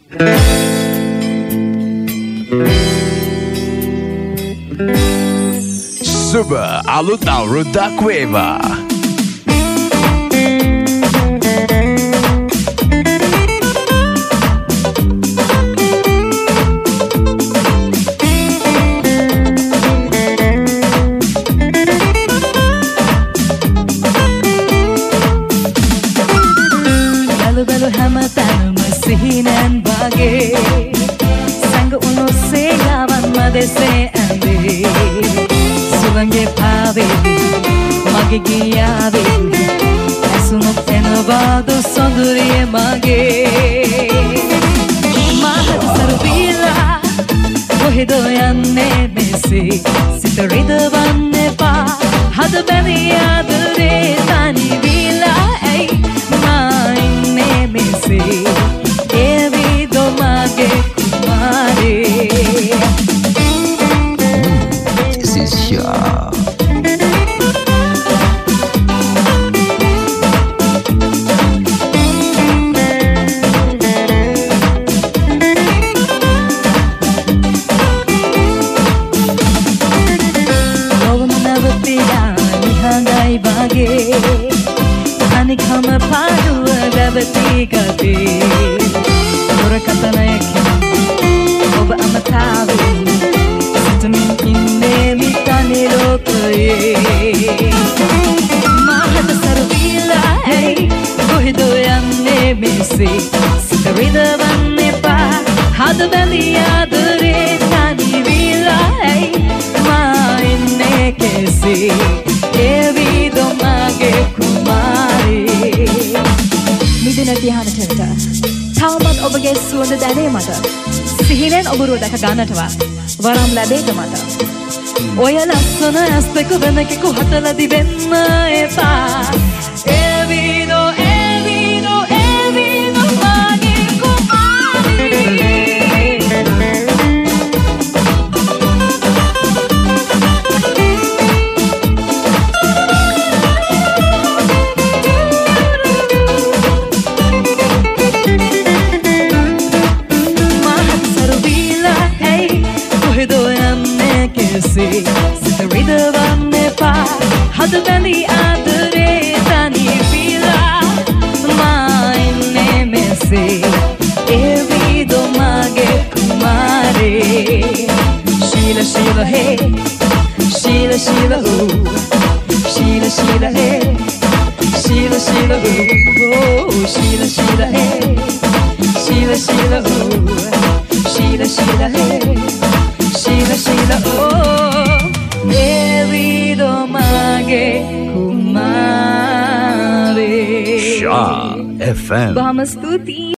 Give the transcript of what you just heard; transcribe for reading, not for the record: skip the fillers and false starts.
Super alut අවුරුද්දක් වේවා. බැලු හැමතැනම සිහිනෙන් වගේ සංග උනොස්සේ ගවන් මදෙසේ ඇඳේ සුළඟේ පාවෙවි මගේ ගියාවෙවි ඇසුනොත් එනවාද සොඳුරිය මගේ මහත් සරුවිලා කොහෙදෝ යන්නේ මෙසේ සිත රිදවන්න එපා හද බැඳී ආදරේ තනි විලා ඇයි මා ඉන්නේ මෙසේ එවිදෝ මගේ කුමාරේ. This is sure. අනිකම පාඩුව දැවති ගතේ දුරකථනයකින් ඔබ අමතාවෙන් සිතමින් ඉන්නේ මිතනේ ලෝකයේ මහත සරුවිලා ඇයි කොහෙදෝ යන්නේ මෙසේ සිත රිදවන්න එපා හද බැඳී ආදරේ තනි විලා ඇයි මා ඉන්නේ කෙසේ එවිදෝ මගේ කුමාරේ. මිදෙන ධ්‍යානටට තවමත් ඔබගේ සුවඳ දැනේ මට සිහිනෙන් ඔබ රුව දැක ගන්නටවා වරම් ලැබේද මට ඔය ලස්සන ඇස් දෙක වෙනකෙකු හටලා දිවෙන්න එපා එවිදෝ එවිදෝ එවිදෝ මගේ කුමාරේ. සිත රිදවන්න එපා හද බැඳී ආදරේ තනි විලා මා ඉන්නේ මෙසේ එවිදෝ මගේ කුමාරේ. ශීල ශීල හේ ශීල ශීල හෝ ශීල ශීල හේ ශීල ශීල හෝ ශීල ශීල හේ ශීල ශීල හෝ ශීල ශීල හේ ශීල ශීල හෝ එවිදෝ මගේ කුමාරේ. Shah FM. බොහොම ස්තුතියි.